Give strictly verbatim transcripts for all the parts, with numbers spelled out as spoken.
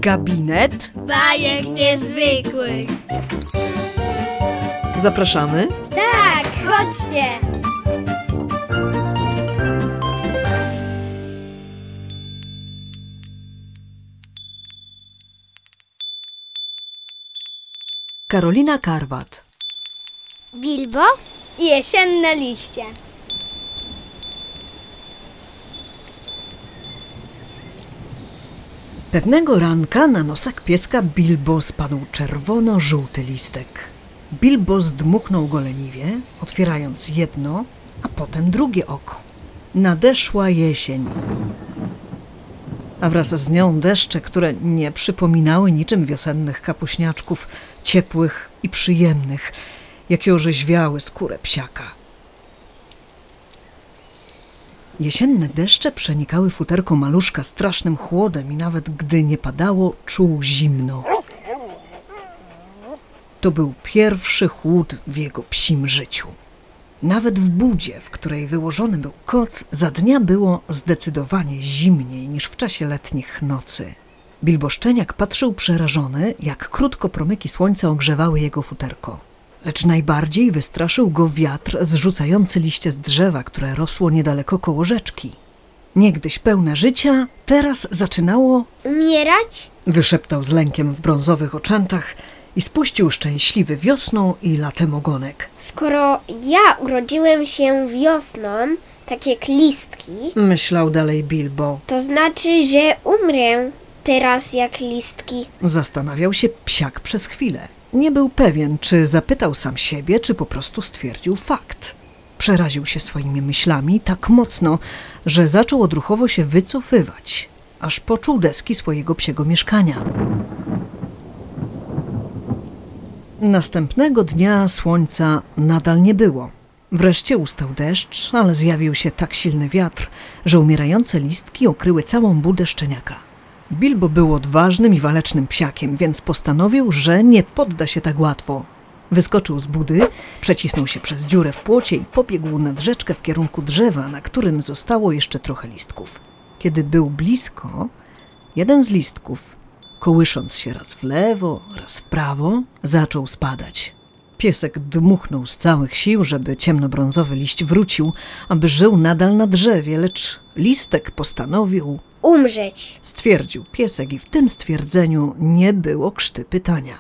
Gabinet bajek niezwykłych. Zapraszamy. Tak, chodźcie. Karolina Karwat. Bilbo i jesienne liście. Pewnego ranka na nosek pieska Bilbo spadł czerwono-żółty listek. Bilbo zdmuchnął go leniwie, otwierając jedno, a potem drugie oko. Nadeszła jesień, a wraz z nią deszcze, które nie przypominały niczym wiosennych kapuśniaczków, ciepłych i przyjemnych, jakie orzeźwiały skórę psiaka. Jesienne deszcze przenikały futerko maluszka strasznym chłodem i nawet gdy nie padało, czuł zimno. To był pierwszy chłód w jego psim życiu. Nawet w budzie, w której wyłożony był koc, za dnia było zdecydowanie zimniej niż w czasie letnich nocy. Bilbo Szczeniak patrzył przerażony, jak krótko promyki słońca ogrzewały jego futerko. Lecz najbardziej wystraszył go wiatr zrzucający liście z drzewa, które rosło niedaleko koło rzeczki. Niegdyś pełne życia, teraz zaczynało Umierać? wyszeptał z lękiem w brązowych oczętach i spuścił szczęśliwy wiosną i latem ogonek. Skoro ja urodziłem się wiosną, tak jak listki, Myślał dalej Bilbo. to znaczy, że umrę teraz jak listki. Zastanawiał się psiak przez chwilę. Nie był pewien, czy zapytał sam siebie, czy po prostu stwierdził fakt. Przeraził się swoimi myślami tak mocno, że zaczął odruchowo się wycofywać, aż poczuł deski swojego psiego mieszkania. Następnego dnia słońca nadal nie było. Wreszcie ustał deszcz, ale zjawił się tak silny wiatr, że umierające listki okryły całą budę Szczeniaka. Bilbo był odważnym i walecznym psiakiem, więc postanowił, że nie podda się tak łatwo. Wyskoczył z budy, przecisnął się przez dziurę w płocie i pobiegł nad rzeczkę w kierunku drzewa, na którym zostało jeszcze trochę listków. Kiedy był blisko, jeden z listków, kołysząc się raz w lewo, raz w prawo, zaczął spadać. Piesek dmuchnął z całych sił, żeby ciemnobrązowy liść wrócił, aby żył nadal na drzewie, lecz listek postanowił Umrzeć. stwierdził piesek i w tym stwierdzeniu nie było krzty pytania.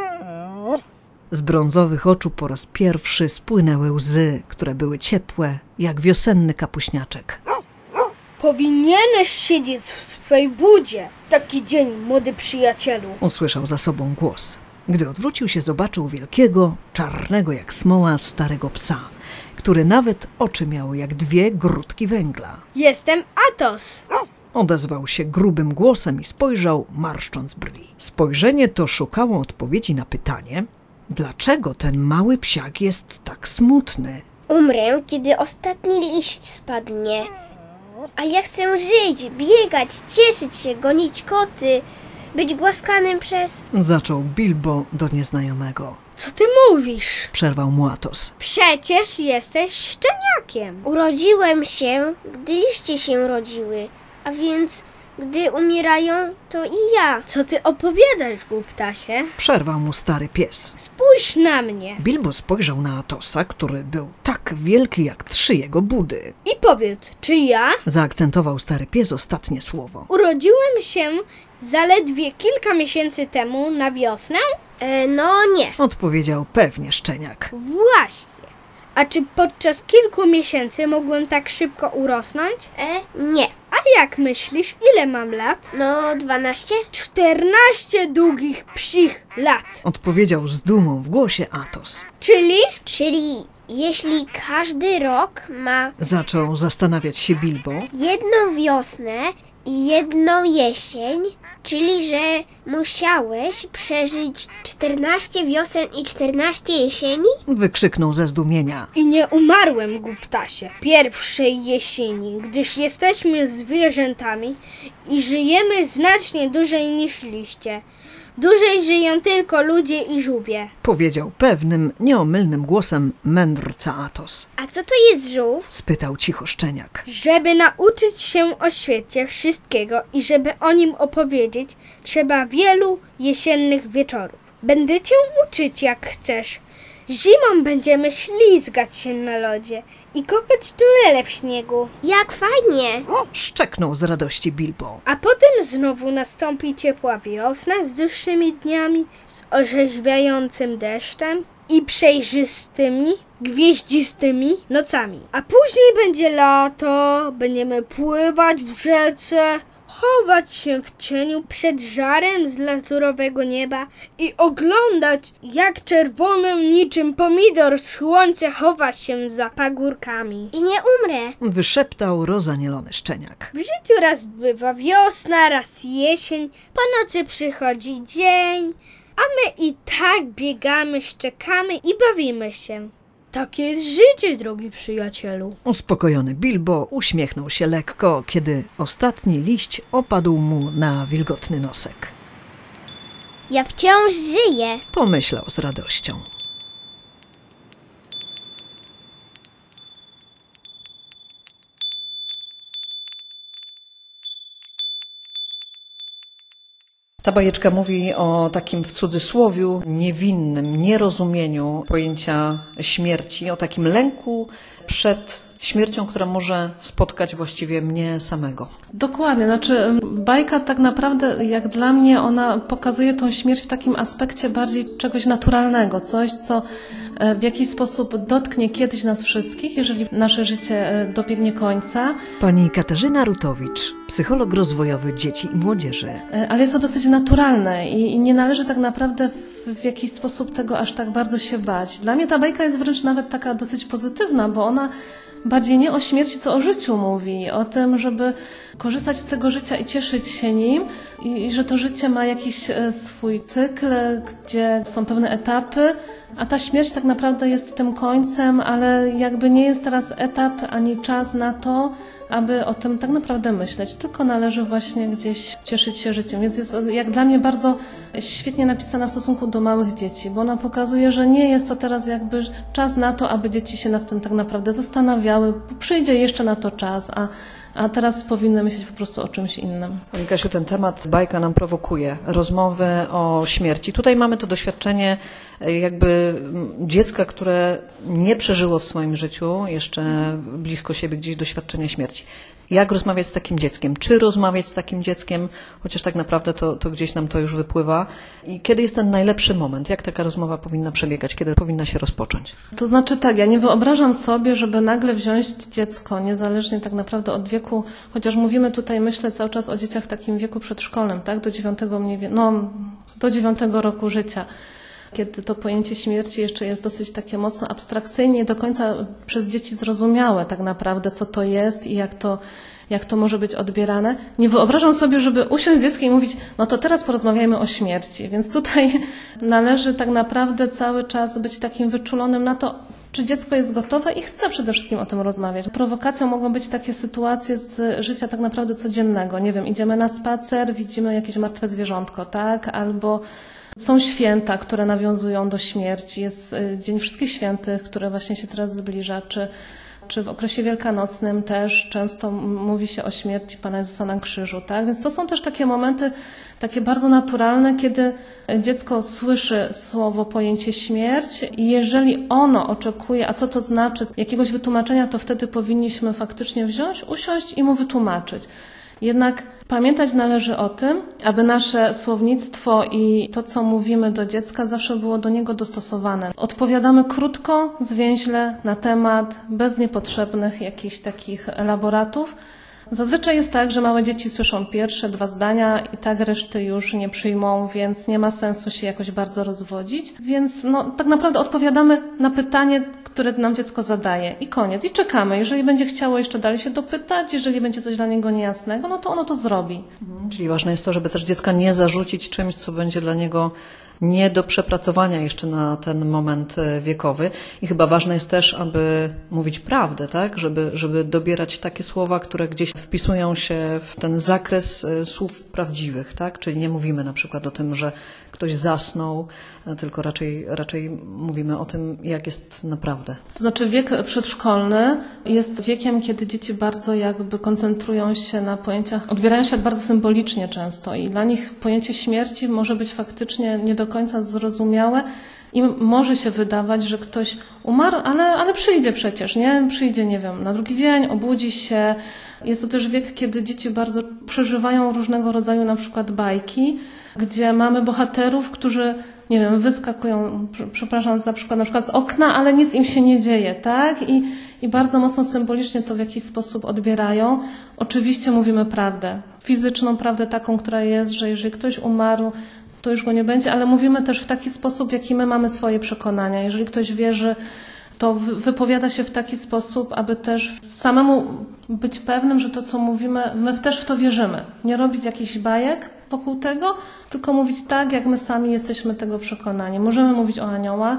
Z brązowych oczu po raz pierwszy spłynęły łzy, które były ciepłe, jak wiosenny kapuśniaczek. Powinieneś siedzieć w swej budzie. Taki dzień, młody przyjacielu. Usłyszał za sobą głos. Gdy odwrócił się, zobaczył wielkiego, czarnego jak smoła starego psa, który nawet oczy miał jak dwie grudki węgla. Jestem Atos. Odezwał się grubym głosem i spojrzał, marszcząc brwi. Spojrzenie to szukało odpowiedzi na pytanie, dlaczego ten mały psiak jest tak smutny. Umrę, kiedy ostatni liść spadnie. A ja chcę żyć, biegać, cieszyć się, gonić koty, być głaskanym przez... Zaczął Bilbo do nieznajomego. Co ty mówisz? Przerwał mu Atos. Przecież jesteś szczeniakiem. Urodziłem się, gdy liście się rodziły, a więc gdy umierają, to i ja. Co ty opowiadasz, głuptasie? Przerwał mu stary pies. Spójrz na mnie Bilbo spojrzał na Atosa, który był tak wielki jak trzy jego budy. i powiedz, czy ja Zaakcentował stary pies ostatnie słowo. urodziłem się zaledwie kilka miesięcy temu na wiosnę? E, no nie. Odpowiedział pewnie Szczeniak. Właśnie. A czy podczas kilku miesięcy mogłem tak szybko urosnąć? E, nie. A jak myślisz, ile mam lat? No, dwanaście? czternaście długich psich lat. Odpowiedział z dumą w głosie Atos. Czyli Czyli jeśli każdy rok ma Zaczął zastanawiać się Bilbo. jedną wiosnę i jedną jesień, czyli że musiałeś przeżyć czternaście wiosen i czternaście jesieni? Wykrzyknął ze zdumienia. i nie umarłem, głuptasie, pierwszej jesieni, gdyż jesteśmy zwierzętami i żyjemy znacznie dłużej niż liście. Dłużej żyją tylko ludzie i żółwie. Powiedział pewnym, nieomylnym głosem mędrca Atos. A co to jest żółw? Spytał cicho Szczeniak. Żeby nauczyć się o świecie wszystkiego i żeby o nim opowiedzieć, trzeba wielu jesiennych wieczorów. Będę cię uczyć jak chcesz. Zimą będziemy ślizgać się na lodzie i kopać tunele w śniegu. Jak fajnie! Szczeknął z radości Bilbo. A potem znowu nastąpi ciepła wiosna z dłuższymi dniami, z orzeźwiającym deszczem i przejrzystymi, gwieździstymi nocami. A później będzie lato, będziemy pływać w rzece, chować się w cieniu przed żarem z lazurowego nieba i oglądać, jak czerwonym niczym pomidor słońce chowa się za pagórkami. I nie umrę. Wyszeptał rozanielony Szczeniak. W życiu raz bywa wiosna, raz jesień, po nocy przychodzi dzień, a my i tak biegamy, szczekamy i bawimy się. Takie jest życie, drogi przyjacielu. Uspokojony Bilbo uśmiechnął się lekko, kiedy ostatni liść opadł mu na wilgotny nosek. Ja wciąż żyję. Pomyślał z radością. Ta bajeczka mówi o takim w cudzysłowiu niewinnym nierozumieniu pojęcia śmierci, o takim lęku przed śmiercią, która może spotkać właściwie mnie samego. Dokładnie, znaczy bajka tak naprawdę, jak dla mnie, ona pokazuje tą śmierć w takim aspekcie bardziej czegoś naturalnego, coś, co w jakiś sposób dotknie kiedyś nas wszystkich, jeżeli nasze życie dobiegnie końca. Pani Katarzyna Rutowicz, psycholog rozwojowy dzieci i młodzieży. Ale jest to dosyć naturalne i, i nie należy tak naprawdę w, w jakiś sposób tego aż tak bardzo się bać. Dla mnie ta bajka jest wręcz nawet taka dosyć pozytywna, bo ona bardziej nie o śmierci, co o życiu mówi, o tym, żeby korzystać z tego życia i cieszyć się nim i, i że to życie ma jakiś e, swój cykl, gdzie są pewne etapy, a ta śmierć tak naprawdę jest tym końcem, ale jakby nie jest teraz etap ani czas na to, aby o tym tak naprawdę myśleć, tylko należy właśnie gdzieś cieszyć się życiem. Więc jest jak dla mnie bardzo świetnie napisana w stosunku do małych dzieci, bo ona pokazuje, że nie jest to teraz jakby czas na to, aby dzieci się nad tym tak naprawdę zastanawiały. Przyjdzie jeszcze na to czas, a a teraz powinny myśleć po prostu o czymś innym. Pani Kasiu, ten temat bajka nam prowokuje. Rozmowy o śmierci. Tutaj mamy to doświadczenie jakby dziecka, które nie przeżyło w swoim życiu jeszcze blisko siebie gdzieś doświadczenia śmierci. Jak rozmawiać z takim dzieckiem? Czy rozmawiać z takim dzieckiem? Chociaż tak naprawdę to, to gdzieś nam to już wypływa. I kiedy jest ten najlepszy moment? Jak taka rozmowa powinna przebiegać? Kiedy powinna się rozpocząć? To znaczy tak, ja nie wyobrażam sobie, żeby nagle wziąć dziecko, niezależnie tak naprawdę od wieku, chociaż mówimy tutaj, myślę cały czas o dzieciach w takim wieku przedszkolnym, tak? Do dziewiątego mniej więcej, no, do dziewiątego roku życia. Kiedy to pojęcie śmierci jeszcze jest dosyć takie mocno abstrakcyjnie, do końca przez dzieci zrozumiałe tak naprawdę, co to jest i jak to, jak to może być odbierane. Nie wyobrażam sobie, żeby usiąść z dzieckiem i mówić, no to teraz porozmawiajmy o śmierci. Więc tutaj należy tak naprawdę cały czas być takim wyczulonym na to, czy dziecko jest gotowe i chce przede wszystkim o tym rozmawiać. Prowokacją mogą być takie sytuacje z życia tak naprawdę codziennego. Nie wiem, idziemy na spacer, widzimy jakieś martwe zwierzątko, tak? Albo są święta, które nawiązują do śmierci. Jest Dzień Wszystkich Świętych, który właśnie się teraz zbliża, czy, czy w okresie wielkanocnym też często mówi się o śmierci Pana Jezusa na krzyżu, tak? Więc to są też takie momenty, takie bardzo naturalne, kiedy dziecko słyszy słowo, pojęcie śmierć i jeżeli ono oczekuje, a co to znaczy, jakiegoś wytłumaczenia, to wtedy powinniśmy faktycznie wziąć, usiąść i mu wytłumaczyć. Jednak pamiętać należy o tym, aby nasze słownictwo i to, co mówimy do dziecka, zawsze było do niego dostosowane. Odpowiadamy krótko, zwięźle, na temat, bez niepotrzebnych jakichś takich elaboratów. Zazwyczaj jest tak, że małe dzieci słyszą pierwsze dwa zdania i tak reszty już nie przyjmą, więc nie ma sensu się jakoś bardzo rozwodzić. Więc no, tak naprawdę odpowiadamy na pytanie, które nam dziecko zadaje i koniec. I czekamy. Jeżeli będzie chciało jeszcze dalej się dopytać, jeżeli będzie coś dla niego niejasnego, no to ono to zrobi. Czyli ważne jest to, żeby też dziecka nie zarzucić czymś, co będzie dla niego nie do przepracowania jeszcze na ten moment wiekowy. I chyba ważne jest też, aby mówić prawdę, tak? Żeby, żeby dobierać takie słowa, które gdzieś wpisują się w ten zakres y, słów prawdziwych, tak? Czyli nie mówimy na przykład o tym, że ktoś zasnął, y, tylko raczej, raczej mówimy o tym, jak jest naprawdę. To znaczy wiek przedszkolny jest wiekiem, kiedy dzieci bardzo jakby koncentrują się na pojęciach, odbierają świat bardzo symbolicznie często i dla nich pojęcie śmierci może być faktycznie nie do końca zrozumiałe. Im może się wydawać, że ktoś umarł, ale, ale przyjdzie przecież, nie? Przyjdzie, nie wiem, na drugi dzień, obudzi się. Jest to też wiek, kiedy dzieci bardzo przeżywają różnego rodzaju na przykład bajki, gdzie mamy bohaterów, którzy, nie wiem, wyskakują, przepraszam za przykład, na przykład z okna, ale nic im się nie dzieje, tak? I, i bardzo mocno symbolicznie to w jakiś sposób odbierają. Oczywiście mówimy prawdę, fizyczną prawdę taką, która jest, że jeżeli ktoś umarł, to już go nie będzie, ale mówimy też w taki sposób, jaki my mamy swoje przekonania. Jeżeli ktoś wierzy, to wypowiada się w taki sposób, aby też samemu być pewnym, że to, co mówimy, my też w to wierzymy. Nie robić jakichś bajek wokół tego, tylko mówić tak, jak my sami jesteśmy tego przekonani. Możemy mówić o aniołach,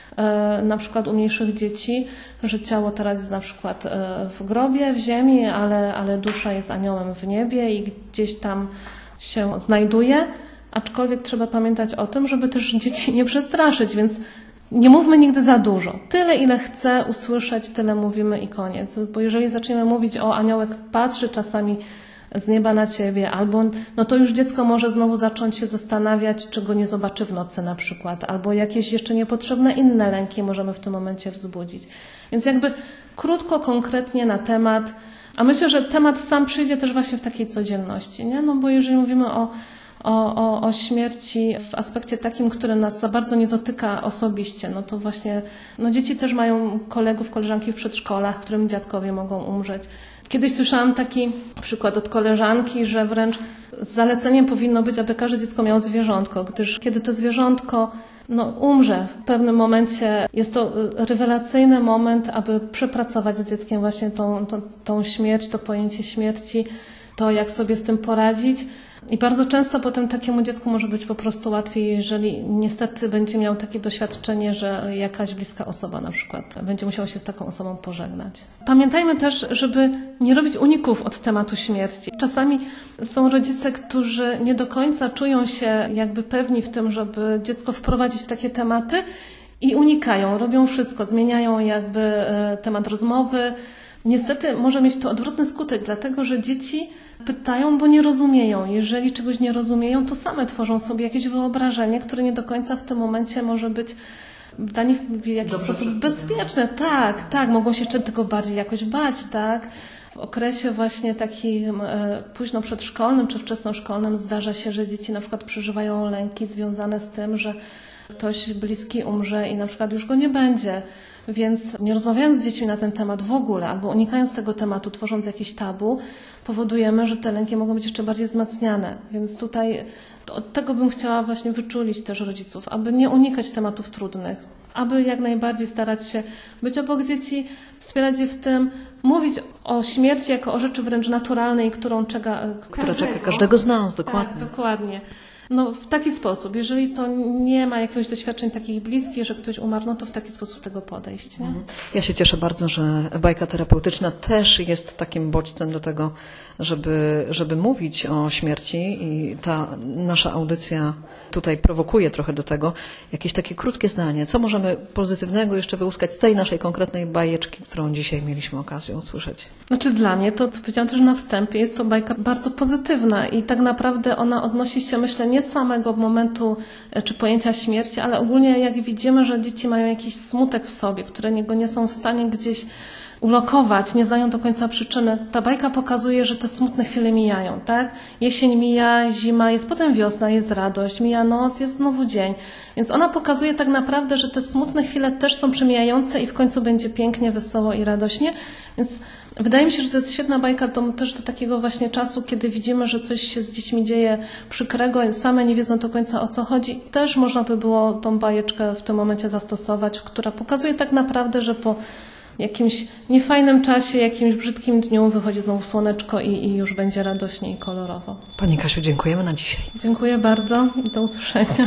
na przykład u mniejszych dzieci, że ciało teraz jest na przykład w grobie, w ziemi, ale, ale dusza jest aniołem w niebie i gdzieś tam się znajduje. Aczkolwiek trzeba pamiętać o tym, żeby też dzieci nie przestraszyć, więc nie mówmy nigdy za dużo. Tyle, ile chce usłyszeć, tyle mówimy i koniec. Bo jeżeli zaczniemy mówić o aniołek patrzy czasami z nieba na ciebie, albo no to już dziecko może znowu zacząć się zastanawiać, czego nie zobaczy w nocy na przykład, albo jakieś jeszcze niepotrzebne inne lęki możemy w tym momencie wzbudzić. Więc jakby krótko, konkretnie na temat, a myślę, że temat sam przyjdzie też właśnie w takiej codzienności, nie? No bo jeżeli mówimy o O, o, o śmierci w aspekcie takim, który nas za bardzo nie dotyka osobiście, no to właśnie no dzieci też mają kolegów, koleżanki w przedszkolach, którym dziadkowie mogą umrzeć. Kiedyś słyszałam taki przykład od koleżanki, że wręcz zaleceniem powinno być, aby każde dziecko miało zwierzątko, gdyż kiedy to zwierzątko no, umrze w pewnym momencie, jest to rewelacyjny moment, aby przepracować z dzieckiem właśnie tą, tą, tą śmierć, to pojęcie śmierci, to jak sobie z tym poradzić. I bardzo często potem takiemu dziecku może być po prostu łatwiej, jeżeli niestety będzie miał takie doświadczenie, że jakaś bliska osoba na przykład będzie musiała się z taką osobą pożegnać. Pamiętajmy też, żeby nie robić uników od tematu śmierci. Czasami są rodzice, którzy nie do końca czują się jakby pewni w tym, żeby dziecko wprowadzić w takie tematy i unikają, robią wszystko, zmieniają jakby temat rozmowy. Niestety może mieć to odwrotny skutek, dlatego że dzieci pytają, bo nie rozumieją. Jeżeli czegoś nie rozumieją, to same tworzą sobie jakieś wyobrażenie, które nie do końca w tym momencie może być dla nich w jakiś Dobrze, sposób bezpieczne. Tak, tak, mogą się jeszcze tego bardziej jakoś bać, tak. W okresie właśnie takim e, późno przedszkolnym czy wczesnoszkolnym zdarza się, że dzieci na przykład przeżywają lęki związane z tym, że ktoś bliski umrze i na przykład już go nie będzie. Więc nie rozmawiając z dziećmi na ten temat w ogóle, albo unikając tego tematu, tworząc jakiś tabu, powodujemy, że te lęki mogą być jeszcze bardziej wzmacniane. Więc tutaj od tego bym chciała właśnie wyczulić też rodziców, aby nie unikać tematów trudnych, aby jak najbardziej starać się być obok dzieci, wspierać je w tym, mówić o śmierci jako o rzeczy wręcz naturalnej, którą czeka Która każdego. czeka każdego z nas, dokładnie. Tak, dokładnie. No w taki sposób, jeżeli to nie ma jakichś doświadczeń takich bliskich, że ktoś umarł, no to w taki sposób tego podejść. Nie? Ja się cieszę bardzo, że bajka terapeutyczna też jest takim bodźcem do tego, żeby, żeby mówić o śmierci i ta nasza audycja tutaj prowokuje trochę do tego. Jakieś takie krótkie zdanie. Co możemy pozytywnego jeszcze wyłuskać z tej naszej konkretnej bajeczki, którą dzisiaj mieliśmy okazję usłyszeć? Znaczy dla mnie, to co powiedziałam też na wstępie, jest to bajka bardzo pozytywna i tak naprawdę ona odnosi się, myślę, nie z samego momentu czy pojęcia śmierci, ale ogólnie jak widzimy, że dzieci mają jakiś smutek w sobie, którego nie są w stanie gdzieś ulokować, nie znają do końca przyczyny. Ta bajka pokazuje, że te smutne chwile mijają, tak? Jesień mija, zima, jest potem wiosna, jest radość, mija noc, jest znowu dzień. Więc ona pokazuje tak naprawdę, że te smutne chwile też są przemijające i w końcu będzie pięknie, wesoło i radośnie. Więc wydaje mi się, że to jest świetna bajka do, też do takiego właśnie czasu, kiedy widzimy, że coś się z dziećmi dzieje przykrego, same nie wiedzą do końca o co chodzi. Też można by było tą bajeczkę w tym momencie zastosować, która pokazuje tak naprawdę, że po jakimś niefajnym czasie, jakimś brzydkim dniu wychodzi znowu słoneczko i, i już będzie radośnie i kolorowo. Pani Kasiu, dziękujemy na dzisiaj. Dziękuję bardzo i do usłyszenia.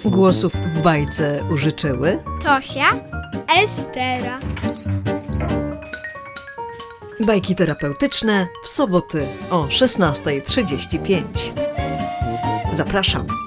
Głosów w bajce użyczyły Tosia, Estera. bajki terapeutyczne w soboty o szesnasta trzydzieści pięć. Zapraszam.